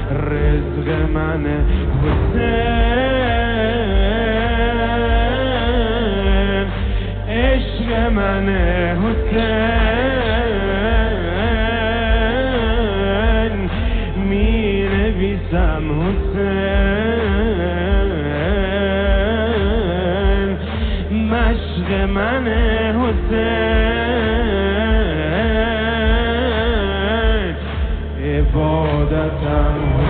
رزق من حسین، عشق من حسین، می نویسم حسین، مشق من حسین، عبادتم